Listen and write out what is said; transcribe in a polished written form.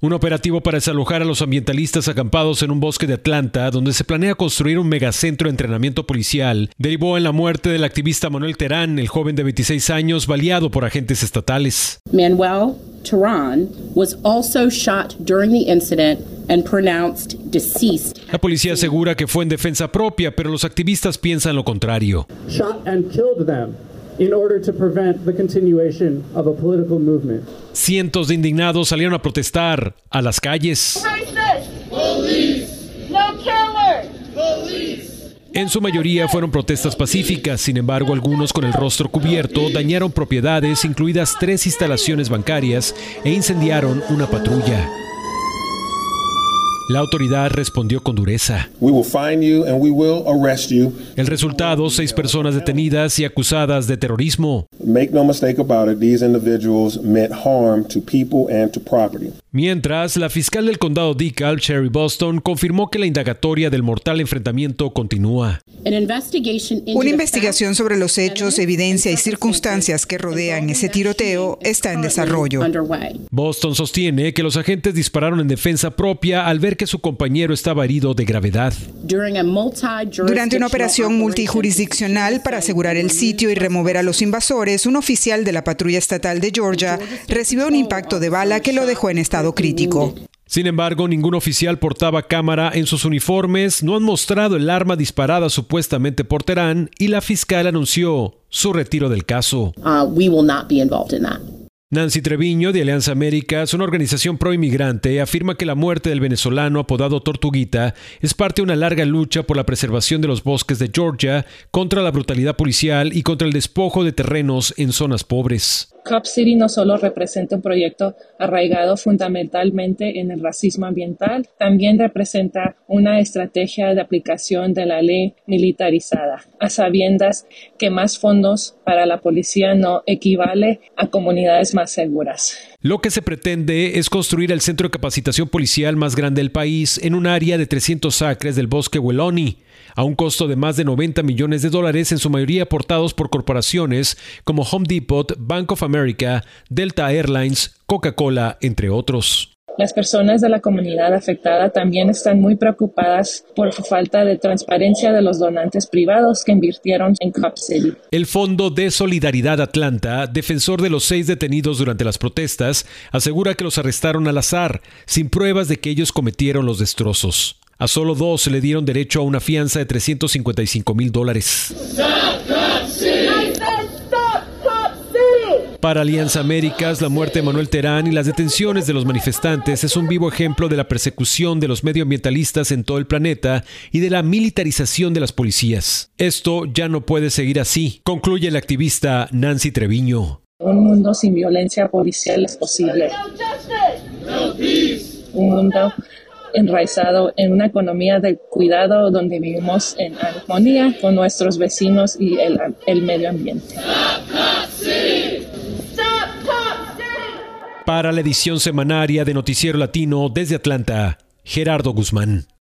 Un operativo para desalojar a los ambientalistas acampados en un bosque de Atlanta, donde se planea construir un megacentro de entrenamiento policial, derivó en la muerte del activista Manuel Terán, el joven de 26 años, baleado por agentes estatales. Manuel Terán was also shot during the incident and pronounced deceased. La policía asegura que fue en defensa propia, pero los activistas piensan lo contrario. Shot and killed them in order to prevent the continuation of a political movement. Cientos de indignados salieron a protestar a las calles. En su mayoría fueron protestas pacíficas, sin embargo, algunos con el rostro cubierto dañaron propiedades, incluidas 3 instalaciones bancarias, e incendiaron una patrulla. La autoridad respondió con dureza. El resultado, 6 personas detenidas y acusadas de terrorismo. Mientras, la fiscal del condado DeKalb, Sherry Boston, confirmó que la indagatoria del mortal enfrentamiento continúa. Una investigación sobre los hechos, evidencia y circunstancias que rodean ese tiroteo está en desarrollo. Boston sostiene que los agentes dispararon en defensa propia al ver que su compañero estaba herido de gravedad. Durante una operación multijurisdiccional para asegurar el sitio y remover a los invasores, un oficial de la patrulla estatal de Georgia recibió un impacto de bala que lo dejó en estado crítico. Sin embargo, ningún oficial portaba cámara en sus uniformes, no han mostrado el arma disparada supuestamente por Terán y la fiscal anunció su retiro del caso. We will not be involved in that. Nancy Treviño, de Alianza Américas, una organización pro-inmigrante, afirma que la muerte del venezolano apodado Tortuguita es parte de una larga lucha por la preservación de los bosques de Georgia, contra la brutalidad policial y contra el despojo de terrenos en zonas pobres. Cop City no solo representa un proyecto arraigado fundamentalmente en el racismo ambiental, también representa una estrategia de aplicación de la ley militarizada, a sabiendas que más fondos para la policía no equivale a comunidades más seguras. Lo que se pretende es construir el centro de capacitación policial más grande del país en un área de 300 acres del bosque Ohlone, a un costo de más de $90 millones, en su mayoría aportados por corporaciones como Home Depot, Bank of America, Delta Airlines, Coca-Cola, entre otros. Las personas de la comunidad afectada también están muy preocupadas por su falta de transparencia de los donantes privados que invirtieron en Cop City. El Fondo de Solidaridad Atlanta, defensor de los 6 detenidos durante las protestas, asegura que los arrestaron al azar, sin pruebas de que ellos cometieron los destrozos. A solo 2 se le dieron derecho a una fianza de $355,000. Para Alianza Américas, la muerte de Manuel Terán y las detenciones de los manifestantes es un vivo ejemplo de la persecución de los medioambientalistas en todo el planeta y de la militarización de las policías. Esto ya no puede seguir así, concluye la activista Nancy Treviño. Un mundo sin violencia policial es posible. Un mundo enraizado en una economía de cuidado donde vivimos en armonía con nuestros vecinos y el medio ambiente. Para la edición semanaria de Noticiero Latino desde Atlanta, Gerardo Guzmán.